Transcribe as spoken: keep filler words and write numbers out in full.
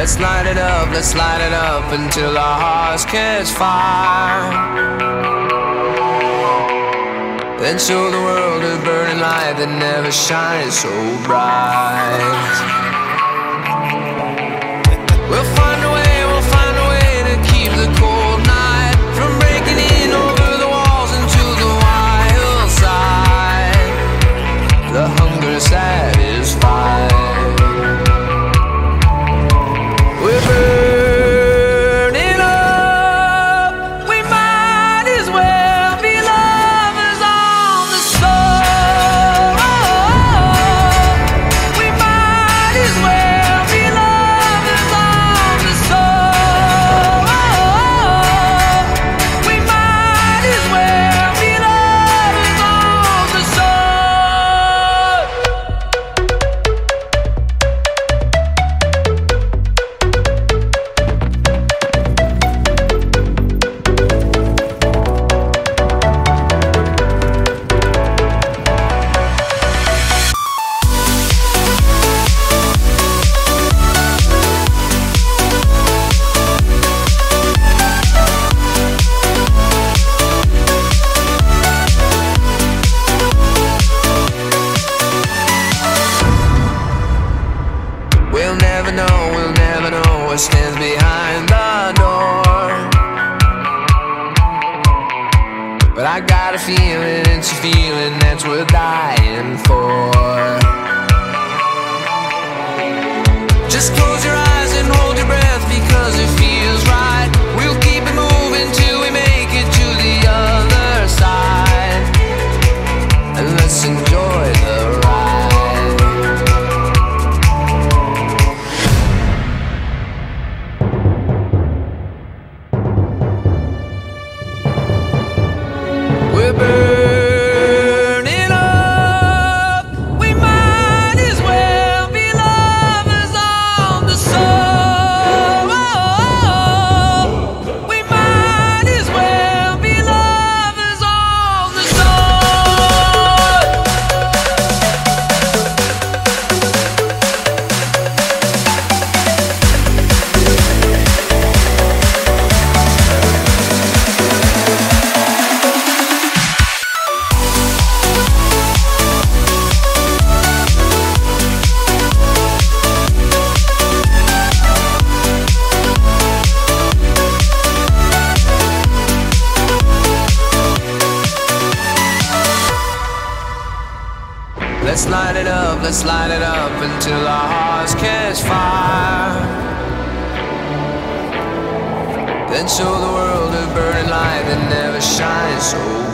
Let's light it up, let's light it up until our hearts catch fire. Then show the world a burning light that never shines so bright. We'll find a way, we'll find a way to keep the cold night from breaking in over the walls into the wild side. The hunger satisfied. We're burning up. We might as well be lovers on the soul. We might as well be lovers on the soul. We might as well be lovers on the soul. We'll never know, we'll never know what stands behind the door. But I got a feeling, it's a feeling that's worth dying for. Just close your eyes and hold your breath because it feels right. We'll keep it moving till we make it to the other side. And let's enjoy the ride. We're burning up. We might as well be lovers on the soul. We might as well be lovers on the soul. Let's light it up, let's light it up until our hearts catch fire. Then show the world a burning light that never shines so